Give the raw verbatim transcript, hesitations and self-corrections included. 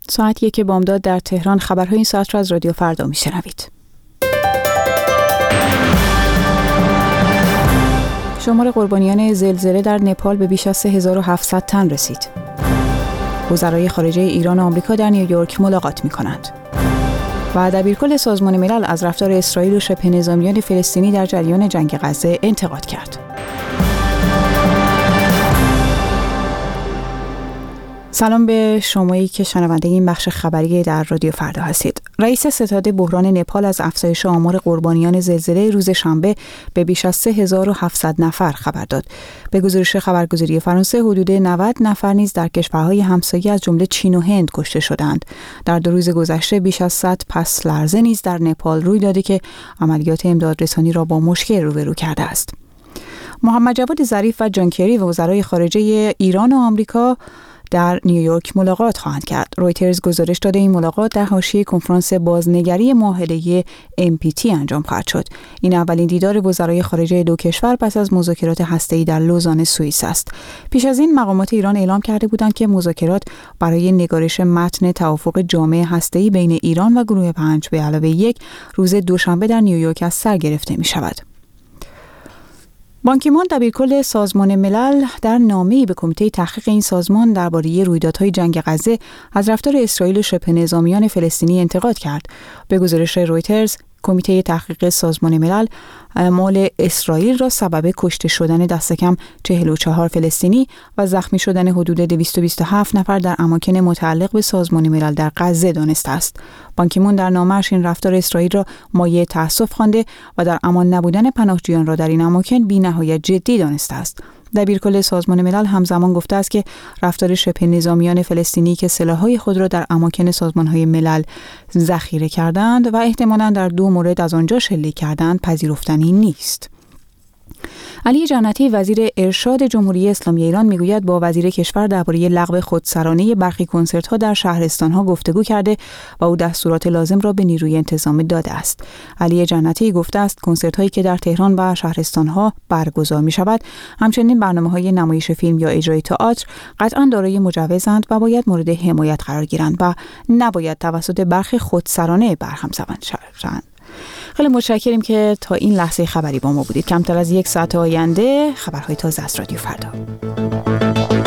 ساعت یک بامداد در تهران. خبرهای این ساعت را از رادیو فردا میشنوید. شمار قربانیان زلزله در نپال به بیش از سه هزار و هفتصد تن رسید. وزرای خارجه ایران و آمریکا در نیویورک ملاقات می‌کنند. و دبیرکل سازمان ملل از رفتار اسرائیل و شبه نظامیان فلسطینی در جریان جنگ غزه انتقاد کرد. سلام به شمایی که شنونده این بخش خبری در رادیو فردا هستید. رئیس ستاد بحران نپال از افزایش آمار قربانیان زلزله روز شنبه به بیش از سه هزار و هفتصد نفر خبر داد. به گزارش خبرگزاری فرانسه حدود نود نفر نیز در کشورهای همسایه از جمله چین و هند کشته شدند. در دو روز گذشته بیش از صد پس لرزه نیز در نپال روی داده که عملیات امدادرسانی را با مشکل روبرو کرده است. محمد جواد ظریف و جان کری و وزرای خارجه ایران و آمریکا در نیویورک ملاقات خواهند کرد. رویترز گزارش داده این ملاقات در حاشیه کنفرانس بازنگری معاهده ام پی تی انجام خواهد شد. این اولین دیدار وزرای خارجه دو کشور پس از مذاکرات هسته‌ای در لوزان سوئیس است. پیش از این مقامات ایران اعلام کرده بودند که مذاکرات برای نگارش متن توافق جامع هسته‌ای بین ایران و گروه پنج به علاوه یک روز دوشنبه در نیویورک از سر گرفته می شود. بان کی مون دبیرکل سازمان ملل در نامه‌ای به کمیته تحقیق این سازمان درباره رویدادهای جنگ غزه از رفتار اسرائیل و شبه نظامیان فلسطینی انتقاد کرد. به گزارش رویترز، کمیته تحقیق سازمان ملل اعمال اسرائیل را سبب کشته شدن دست کم چهل و چهار فلسطینی و زخمی شدن حدود دویست و بیست و هفت نفر در اماکن متعلق به سازمان ملل در غزه دانسته است. بان کی مون در نامه‌اش این رفتار اسرائیل را مایه تأسف خوانده و در امان نبودن پناهجویان را در این اماکن بی‌نهایت جدی دانسته است. دبیرکل سازمان ملل همزمان گفته است که رفتار شبه نظامیان فلسطینی که سلاح‌های خود را در اماکن سازمان‌های ملل ذخیره کردند و احتمالاً در دو مورد از آنجا شلیک کردند پذیرفتنی نیست. علی جنتی وزیر ارشاد جمهوری اسلامی ایران میگوید با وزیر کشور درباره لغو خودسرانه برخی کنسرت‌ها در شهرستان‌ها گفتگو کرده و او دستورات لازم را به نیروی انتظامی داده است. علی جنتی گفته است کنسرت‌هایی که در تهران و شهرستان‌ها برگزار می‌شود، همچنین برنامه‌های نمایش فیلم یا اجرای تئاتر قطعاً دارای مجوزند و باید مورد حمایت قرار گیرند و نباید توسط برخی خودسرانه برهم شوند. خیلی متشکریم که تا این لحظه خبری با ما بودید. کمتر از یک ساعت آینده خبرهای تازه از رادیو فردا.